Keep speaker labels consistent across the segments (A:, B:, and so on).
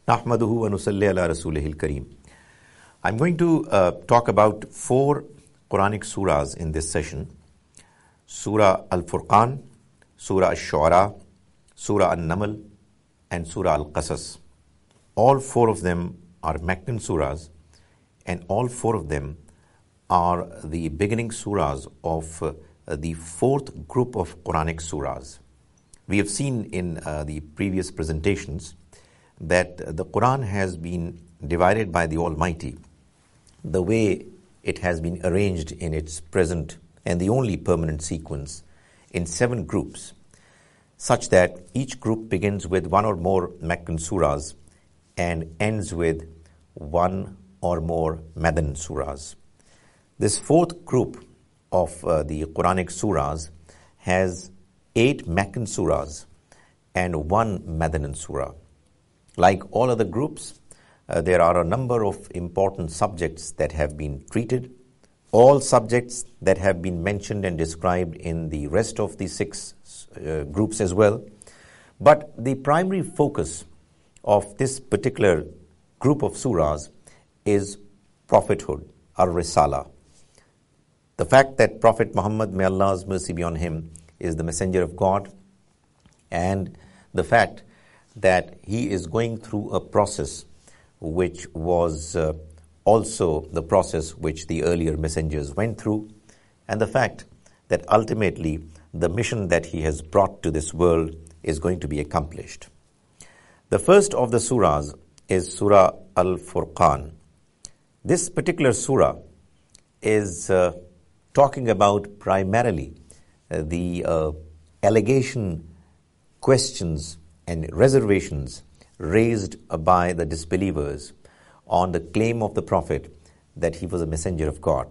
A: Nahmaduhu wa nusalli ala rasulihil kareem. I'm going to talk about 4 Quranic surahs in this session. Surah Al-Furqan, Surah Ash-Shu'ara, Surah An-Naml, and Surah Al-Qasas. All 4 of them are Meccan surahs, and all 4 of them are the beginning surahs of the 4th group of Quranic surahs. We have seen in the previous presentations that the Quran has been divided by the Almighty the way it has been arranged in its present and the only permanent sequence in 7 groups, such that each group begins with 1 or more Meccan surahs and ends with 1 or more Madan surahs. This 4th group of the Quranic surahs has 8 Meccan surahs and 1 Madanan surah. Like all other groups, there are a number of important subjects that have been treated, all subjects that have been mentioned and described in the rest of the 6 groups as well. But the primary focus of this particular group of surahs is prophethood, ar-risala. The fact that Prophet Muhammad, may Allah's mercy be on him, is the messenger of God, and the fact that he is going through a process which was also the process which the earlier messengers went through, and the fact that ultimately the mission that he has brought to this world is going to be accomplished. The first of the surahs is Surah Al-Furqan. This particular surah is talking about primarily the allegation, questions, and reservations raised by the disbelievers on the claim of the Prophet that he was a messenger of God.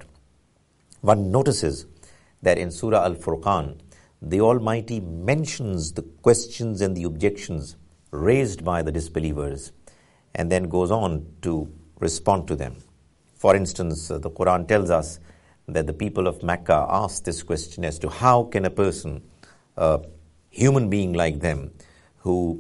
A: One notices that in Surah Al-Furqan, the Almighty mentions the questions and the objections raised by the disbelievers and then goes on to respond to them. For instance, the Quran tells us that the people of Mecca asked this question as to how can a person, a human being like them, who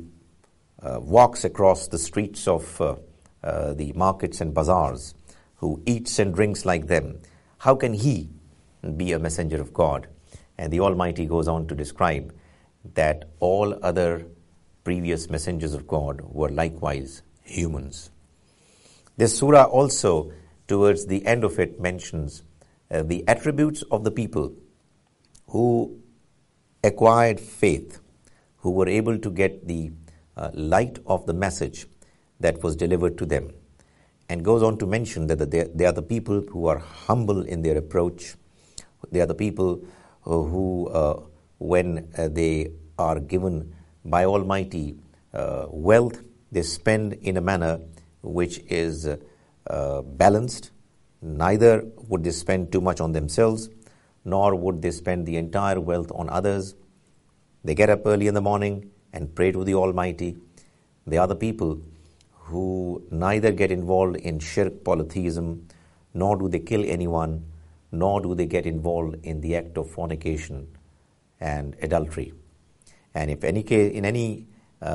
A: walks across the streets of the markets and bazaars, who eats and drinks like them, how can he be a messenger of God? And the Almighty goes on to describe that all other previous messengers of God were likewise humans. This surah also, towards the end of it, mentions the attributes of the people who acquired faith, who were able to get the light of the message that was delivered to them, and goes on to mention that they are the people who are humble in their approach. They are the people who, when they are given by Almighty wealth, they spend in a manner which is balanced. Neither would they spend too much on themselves, nor would they spend the entire wealth on others. They get up early in the morning and pray to the Almighty. They are the people who neither get involved in shirk, polytheism, nor do they kill anyone, nor do they get involved in the act of fornication and adultery. And if in any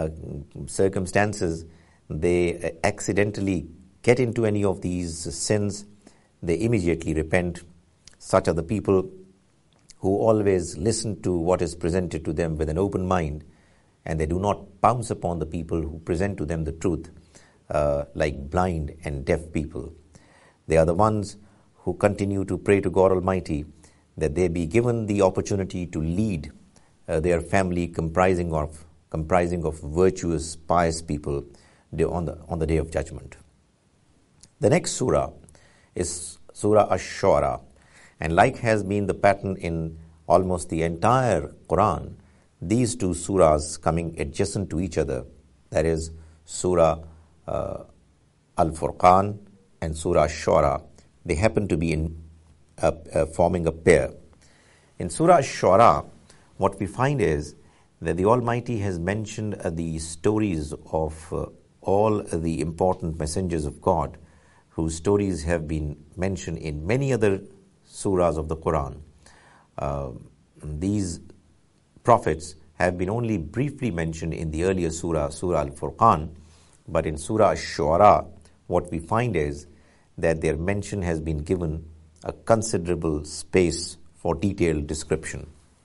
A: circumstances they accidentally get into any of these sins, they immediately repent. Such are the people who always listen to what is presented to them with an open mind, and they do not pounce upon the people who present to them the truth like blind and deaf people. They are the ones who continue to pray to God Almighty that they be given the opportunity to lead their family comprising of virtuous, pious people on the day of judgment. The next surah is Surah Ash-Shu'ara, and like has been the pattern in almost the entire Quran, these 2 surahs coming adjacent to each other, that is Surah Al-Furqan and Surah Ash-Shu'ara, they happen to be forming a pair. In Surah Ash-Shu'ara, what we find is that the Almighty has mentioned the stories of all the important messengers of God, whose stories have been mentioned in many other surahs of the Quran. These prophets have been only briefly mentioned in the earlier surah, Surah Al-Furqan, But in Surah Ash-Shu'ara, what we find is that their mention has been given a considerable space for detailed description.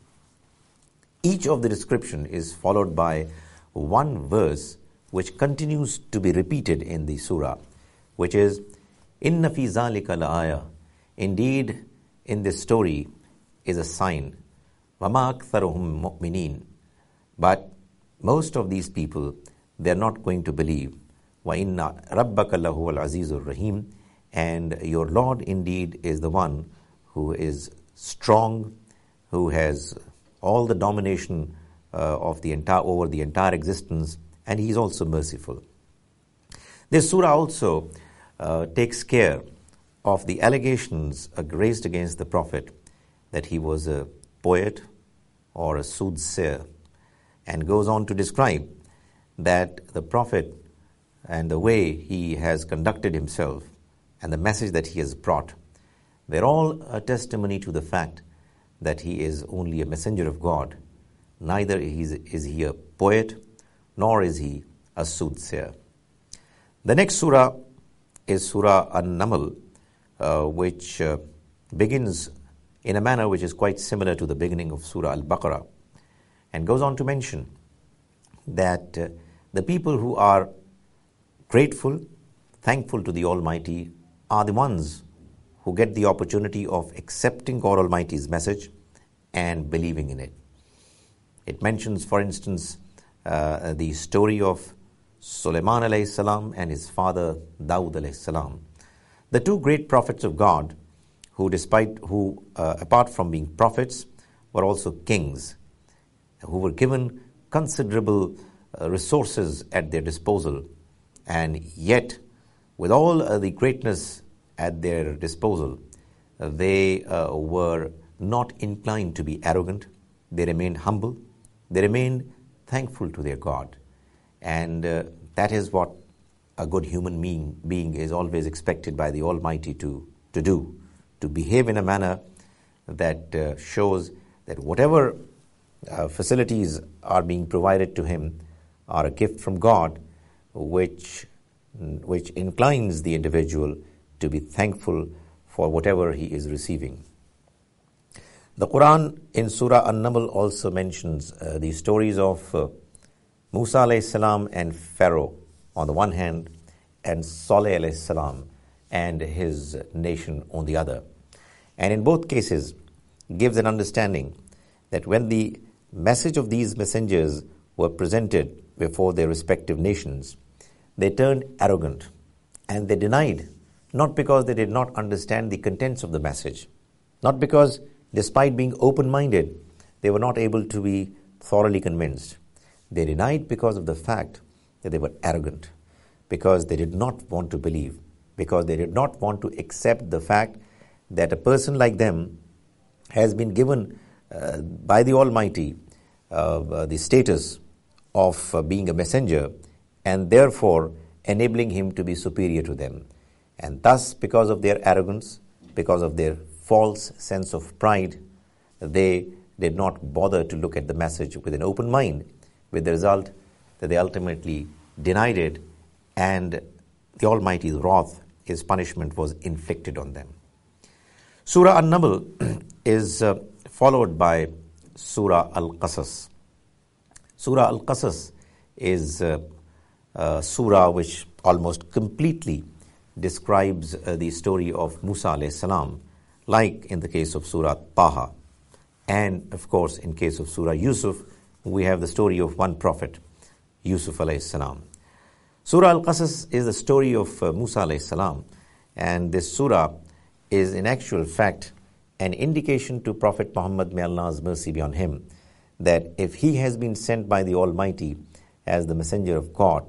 A: Each of the description is followed by one verse which continues to be repeated in the surah, which is, Inna fi zalika la-aya. Indeed, in this story is a sign. Wama aktharuhum mu'minin. But most of these people, they are not going to believe. Wa inna rabbaka lahuwal azizur rahim. And your Lord indeed is the one who is strong, who has all the domination over the entire existence, and He is also merciful. This surah also takes care of the allegations raised against the Prophet that he was a poet or a soothsayer, and goes on to describe that the Prophet and the way he has conducted himself and the message that he has brought, they're all a testimony to the fact that he is only a messenger of God. Neither is he a poet, nor is he a soothsayer. The next surah is Surah An-Naml, which begins in a manner which is quite similar to the beginning of Surah Al-Baqarah, and goes on to mention that the people who are grateful, thankful to the Almighty, are the ones who get the opportunity of accepting God Almighty's message and believing in it. It mentions, for instance, the story of Sulaiman alayhi salam and his father Dawud alayhi salam, the two great prophets of God, who apart from being prophets, were also kings, who were given considerable resources at their disposal, and yet, with all the greatness at their disposal, they were not inclined to be arrogant. They remained humble. They remained thankful to their God. And that is what a good human being is always expected by the Almighty to do, to behave in a manner that shows that whatever facilities are being provided to him are a gift from God, which inclines the individual to be thankful for whatever he is receiving. The Quran in Surah An-Naml also mentions the stories of Musa alayhi salam and Pharaoh on the one hand, and Saleh alayhi salam and his nation on the other. And in both cases gives an understanding that when the message of these messengers were presented before their respective nations, they turned arrogant and they denied, not because they did not understand the contents of the message, not because despite being open-minded, they were not able to be thoroughly convinced. They denied because of the fact that they were arrogant, because they did not want to believe, because they did not want to accept the fact that a person like them has been given by the Almighty the status of being a messenger, and therefore enabling him to be superior to them. And thus, because of their arrogance, because of their false sense of pride, they did not bother to look at the message with an open mind, with the result that they ultimately denied it, and the Almighty's wrath, His punishment, was inflicted on them. Surah An-Naml is followed by Surah Al-Qasas. Surah Al-Qasas is a surah which almost completely describes the story of Musa alayhi salam, like in the case of Surah Taha. And of course, in case of Surah Yusuf, we have the story of one prophet, Yusuf alayhi salam. Surah Al-Qasas is the story of Musa alayhi salam, and this surah is in actual fact an indication to Prophet Muhammad, may Allah's mercy be on him, that if he has been sent by the Almighty as the messenger of God,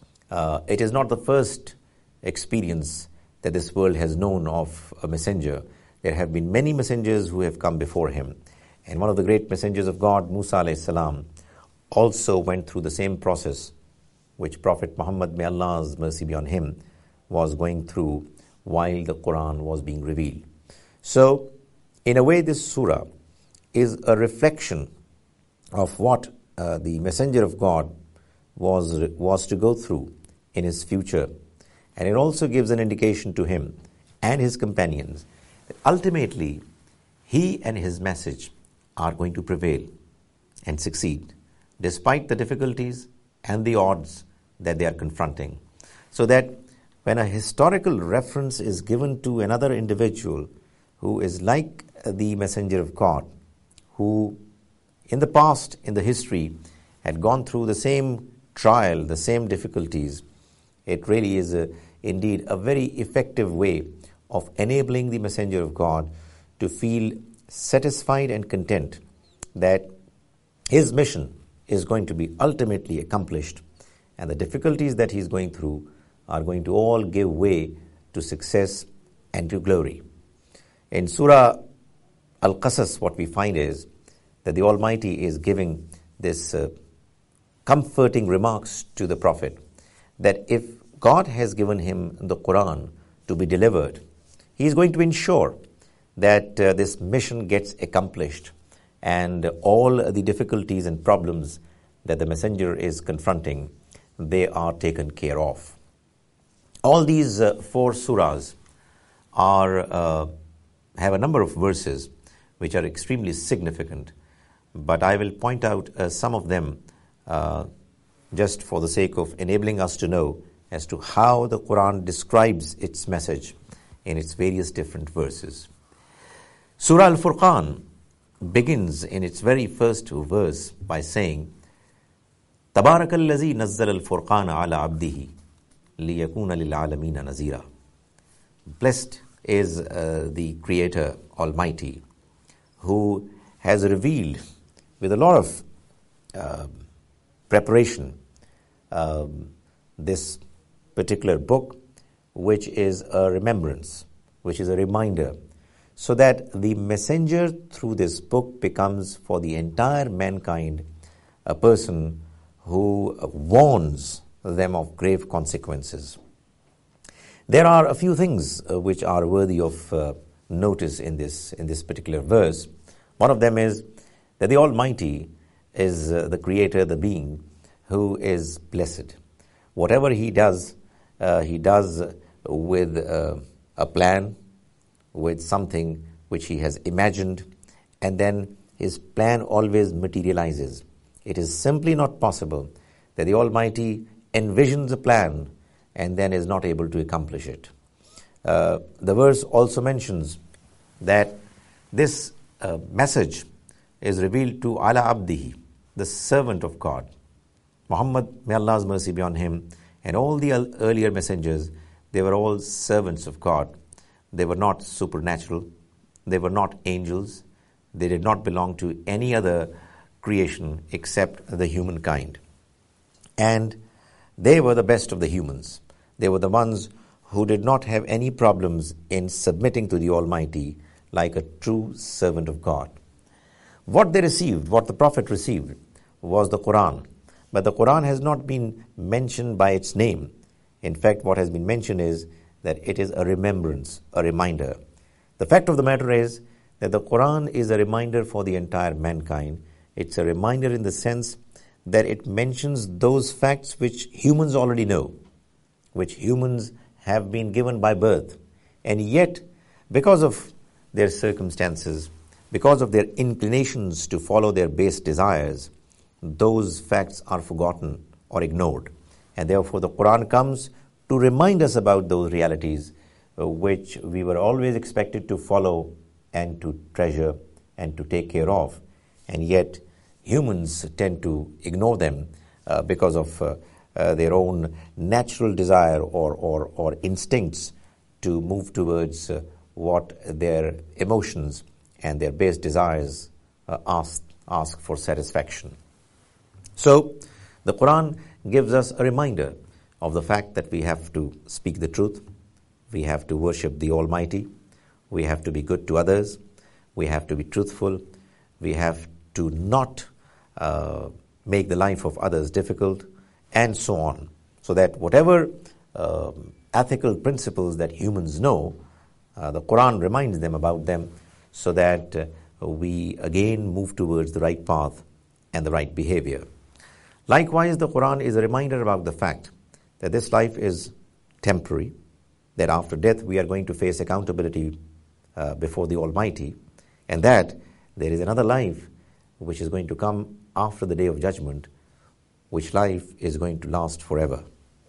A: it is not the first experience that this world has known of a messenger. There have been many messengers who have come before him. And one of the great messengers of God, Musa alayhi salam, also went through the same process which Prophet Muhammad, may Allah's mercy be on him, was going through while the Quran was being revealed. So, in a way, this surah is a reflection of what the messenger of God was to go through in his future. And it also gives an indication to him and his companions that ultimately he and his message are going to prevail and succeed despite the difficulties and the odds that they are confronting. So that when a historical reference is given to another individual who is like the messenger of God, who in the past, in the history, had gone through the same trial, the same difficulties, it really is indeed a very effective way of enabling the messenger of God to feel satisfied and content that his mission is going to be ultimately accomplished, and the difficulties that he is going through are going to all give way to success and to glory. In Surah Al-Qasas, what we find is that the Almighty is giving this comforting remarks to the Prophet that if God has given him the Quran to be delivered, he is going to ensure that this mission gets accomplished and all the difficulties and problems that the messenger is confronting, they are taken care of. All these 4 surahs have a number of verses which are extremely significant, but I will point out some of them just for the sake of enabling us to know as to how the Quran describes its message in its various different verses. Surah Al-Furqan begins in its very first verse by saying, تَبَارَكَ الَّذِي نَزَّلَ الْفُرْقَانَ عَلَى عَبْدِهِ لِيَكُونَ لِلْعَالَمِينَ نَذِيرًا. Blessed is the Creator Almighty, who has revealed with a lot of preparation this particular book, which is a remembrance, which is a reminder, so that the messenger through this book becomes for the entire mankind a person who warns them of grave consequences. There are a few things which are worthy of notice in this particular verse. One of them is that the Almighty is the Creator, the being who is blessed. Whatever he does with a plan, with something which he has imagined, and then his plan always materializes. It is simply not possible that the Almighty envisions a plan and then is not able to accomplish it. The verse also mentions that this message is revealed to Ala Abdihi, the servant of God. Muhammad, may Allah's mercy be on him, and all the earlier messengers, they were all servants of God. They were not supernatural. They were not angels. They did not belong to any other creation except the humankind. And they were the best of the humans. They were the ones who did not have any problems in submitting to the Almighty like a true servant of God. What they received, what the Prophet received, was the Quran. But the Quran has not been mentioned by its name. In fact, what has been mentioned is that it is a remembrance, a reminder. The fact of the matter is that the Quran is a reminder for the entire mankind. It's a reminder in the sense that it mentions those facts which humans already know, which humans have been given by birth. And yet, because of their circumstances, because of their inclinations to follow their base desires, those facts are forgotten or ignored. And therefore the Quran comes to remind us about those realities which we were always expected to follow and to treasure and to take care of. And yet humans tend to ignore them because of their own natural desire or instincts to move towards what their emotions and their base desires ask for satisfaction. So the Quran gives us a reminder of the fact that we have to speak the truth, we have to worship the Almighty, we have to be good to others, we have to be truthful, we have to not make the life of others difficult, and so on. So that whatever ethical principles that humans know, the Quran reminds them about them, so that we again move towards the right path and the right behavior. Likewise, the Quran is a reminder about the fact that this life is temporary, that after death we are going to face accountability before the Almighty, and that there is another life which is going to come after the day of judgment, which life is going to last forever.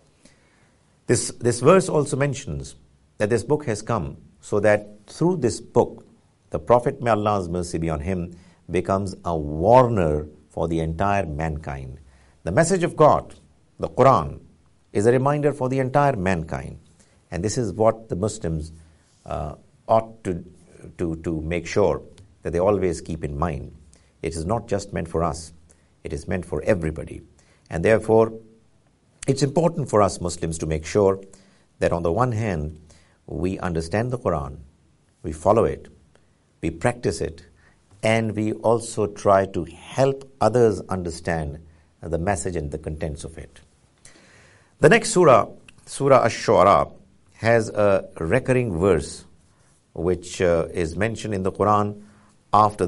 A: This verse also mentions that this book has come so that through this book, the Prophet, may Allah's mercy be on him, becomes a warner for the entire mankind. The message of God, the Quran, is a reminder for the entire mankind. And this is what the Muslims ought to make sure that they always keep in mind. It is not just meant for us. It is meant for everybody. And therefore, it's important for us Muslims to make sure that on the one hand, we understand the Quran, we follow it, we practice it, and we also try to help others understand the message and the contents of it. The next surah, Surah Ash-Shu'ara, has a recurring verse which is mentioned in the Quran after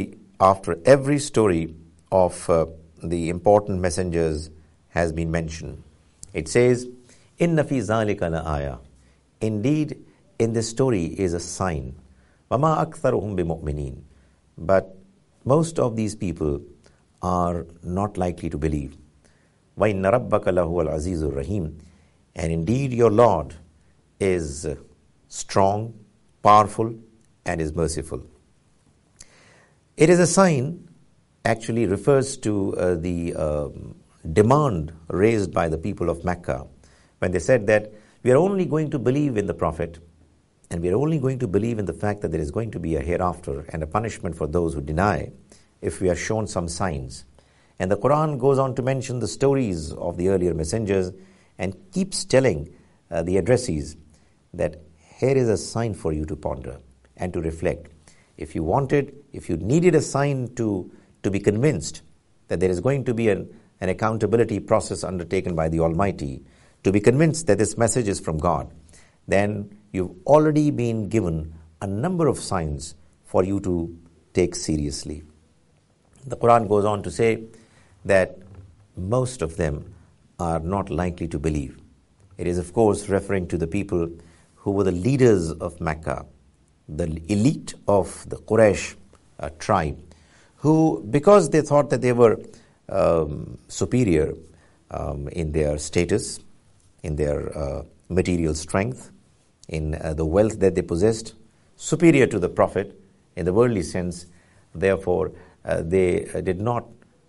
A: every story of the important messengers has been mentioned. It says, "Inna fi zalika la-aya." Indeed, in this story is a sign. وَمَا أَكْثَرُهُمْ بِمُؤْمِنِينَ. But most of these people are not likely to believe. وَإِنَّ رَبَّكَ لَهُوَ الْعَزِيزُ الرَّحِيمُ. And indeed your Lord is strong, powerful, and is merciful. It is a sign, actually refers to the demand raised by the people of Mecca when they said that we are only going to believe in the Prophet, and we are only going to believe in the fact that there is going to be a hereafter and a punishment for those who deny if we are shown some signs. And the Quran goes on to mention the stories of the earlier messengers and keeps telling the addressees that here is a sign for you to ponder and to reflect. If you needed a sign to be convinced that there is going to be an accountability process undertaken by the Almighty, to be convinced that this message is from God, then you've already been given a number of signs for you to take seriously. The Quran goes on to say that most of them are not likely to believe. It is, of course, referring to the people who were the leaders of Mecca, the elite of the Quraysh tribe, who, because they thought that they were superior in their status, in their material strength, in the wealth that they possessed, superior to the Prophet in the worldly sense, therefore they did not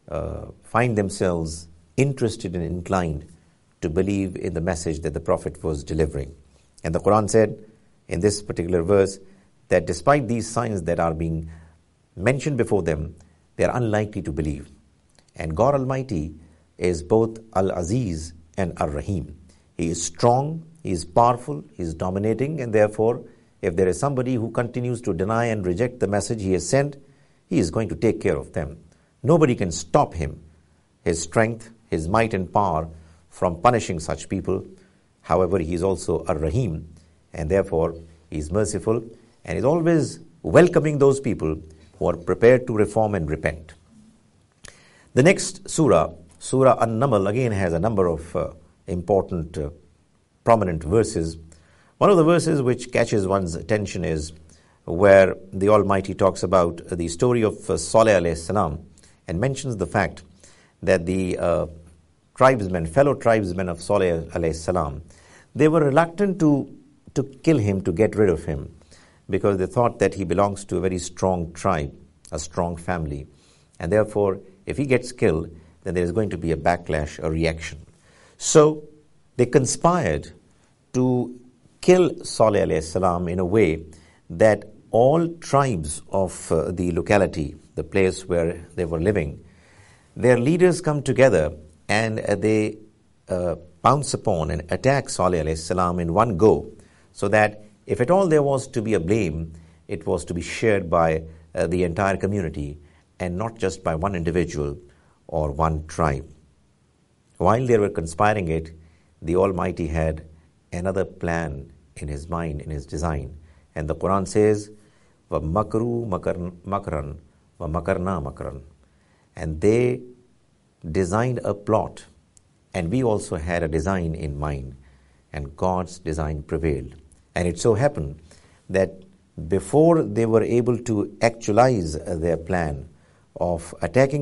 A: find themselves interested and inclined to believe in the message that the Prophet was delivering. And the Quran said in this particular verse that despite these signs that are being mentioned before them, they are unlikely to believe. And God Almighty is both Al-Aziz and Ar-Rahim. He is strong, He is powerful, He is dominating, and therefore, if there is somebody who continues to deny and reject the message He has sent, He is going to take care of them. Nobody can stop Him, His strength, His might and power from punishing such people. However, He is also Ar-Rahim, and therefore He is merciful and is always welcoming those people who are prepared to reform and repent. The next surah, Surah An-Naml, again has a number of important, prominent verses. One of the verses which catches one's attention is where the Almighty talks about the story of Saleh alayhi salam and mentions the fact that the fellow tribesmen of Saleh alayhi salam, they were reluctant to kill him, to get rid of him, because they thought that he belongs to a very strong tribe, a strong family. And therefore, if he gets killed, then there is going to be a backlash, a reaction. So they conspired to kill Saleh alayhi salam in a way that all tribes of the locality, the place where they were living, their leaders come together and they pounce upon and attack Saleh alayhi salam in one go, so that if at all there was to be a blame, it was to be shared by the entire community and not just by one individual or one tribe. While they were conspiring it, the Almighty had another plan in His mind, in His design. And the Quran says, وَمَكْرُوا مَكْرًا وَمَكَرْنَا مَكْرًا. And they designed a plot and we also had a design in mind, and God's design prevailed. And it so happened that before they were able to actualize their plan of attacking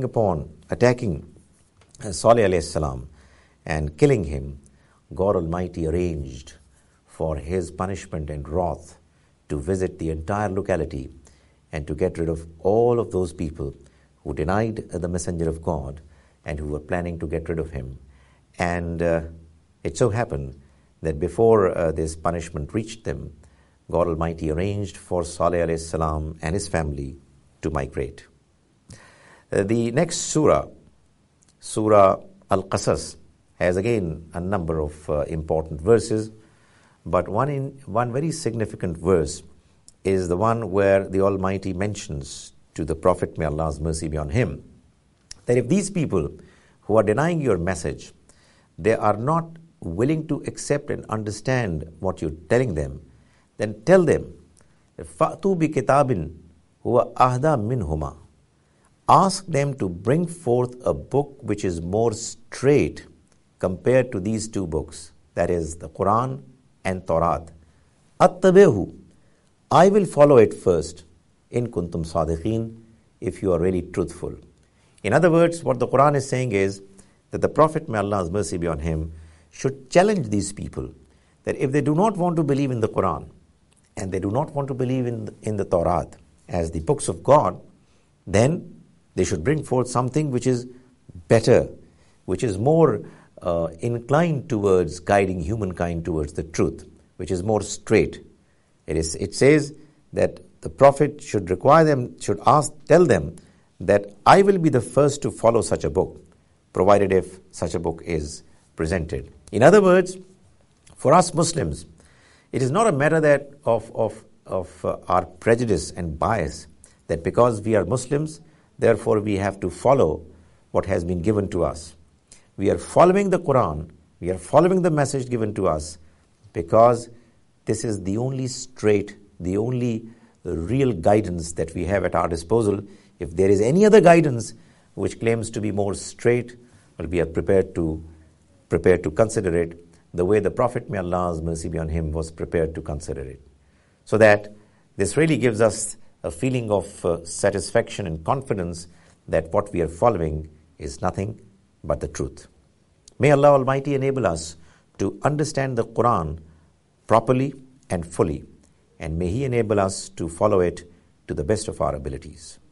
A: Salih alayhi salam and killing him, God Almighty arranged for his punishment and wrath to visit the entire locality and to get rid of all of those people who denied the messenger of God and who were planning to get rid of him. And it so happened that before this punishment reached them, God Almighty arranged for Salih alayhi salam and his family to migrate. The next surah, Surah Al-Qasas, has again a number of important verses, but one very significant verse is the one where the Almighty mentions to the Prophet, may Allah's mercy be on him, that if these people who are denying your message, they are not willing to accept and understand what you're telling them, then tell them, فَأْتُوا بِكِتَابٍ هُوَ أَهْدَى مِنْهُمَا. Ask them to bring forth a book which is more straight compared to these two books, that is the Quran and Tawrat. أَتَّبِعْهُ. I will follow it first, in kuntum sadiqeen, if you are really truthful. In other words, what the Quran is saying is that the Prophet, may Allah's mercy be on him, should challenge these people that if they do not want to believe in the Quran and they do not want to believe in the Tawrat as the books of God, then they should bring forth something which is better, which is more inclined towards guiding humankind towards the truth, which is more straight. It says that the Prophet should tell them that I will be the first to follow such a book, provided if such a book is presented. In other words, for us Muslims, it is not a matter of our prejudice and bias, that because we are Muslims, therefore we have to follow what has been given to us. We are following the Quran, we are following the message given to us because this is the only straight, the only real guidance that we have at our disposal. If there is any other guidance which claims to be more straight, well, we are prepared to consider it the way the Prophet, may Allah's mercy be on him, was prepared to consider it. So that this really gives us a feeling of satisfaction and confidence that what we are following is nothing but the truth. May Allah Almighty enable us to understand the Quran properly and fully, and may He enable us to follow it to the best of our abilities.